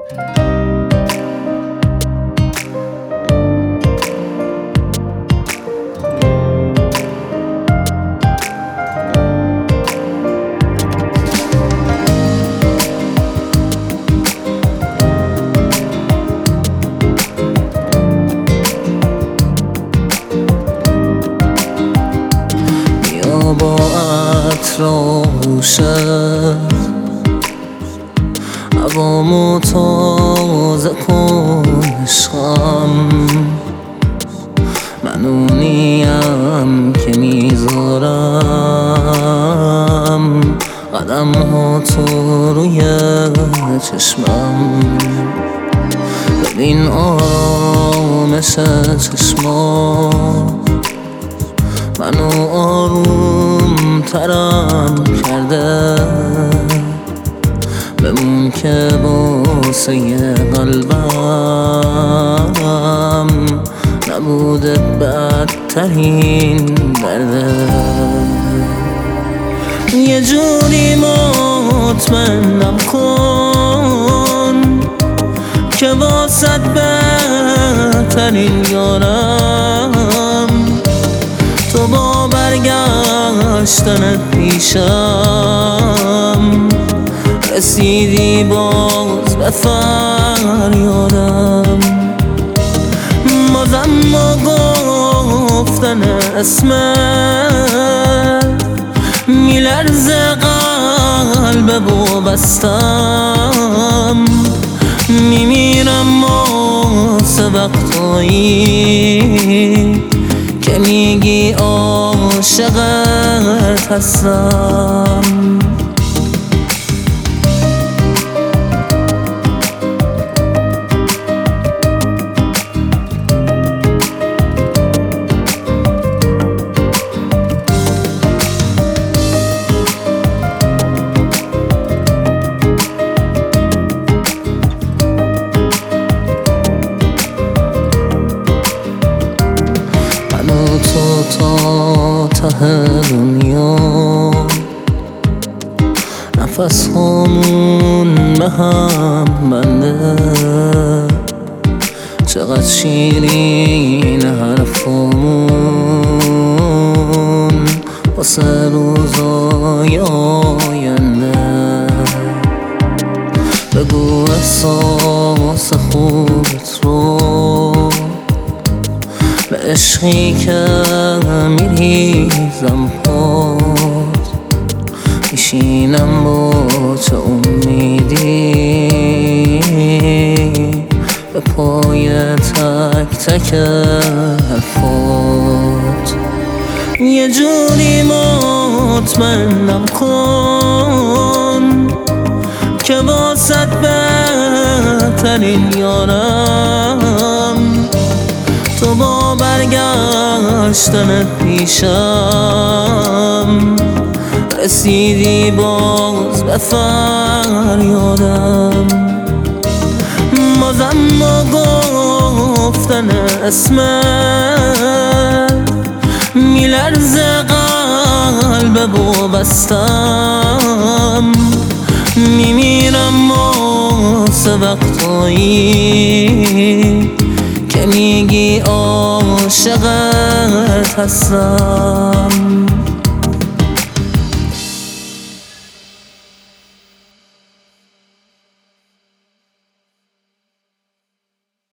با عطر آغوشت هوامو تازه کن عشقم، من اونیم که میذارم قدم ها تو روی چشمم. ببین آرامش چشمات منو آروم ترم کرده، بمون که واسه قلبم نبوده بدترین درده. یه جوری مطمئنم کن که واسه بهترین یارم، تو با برگشتن پیشم رسیدی باز به فریادم. بازم با گفتن اسمت میلرزه قلب وابستم، میمیرم واسه وقتایی که میگی عاشقت هستم. تو تا ته دنیا نفس هامون به هم بنده، چقدر شیرین حرفامون واسه روزای آینده. بگو احساس خوبت رو به عشقی که میریزم پاد، میشینم با چه امیدی به پای تک تک حرفات. یه جوری مطمئنم کن که واسه بهترین یارم، تو با برگشتن پیشم رسیدی باز به فریادم. بازم با گفتن اسمت میلرزه قلب وابستم، میمیرم واسه وقتایی که میگی عاشقت هستم.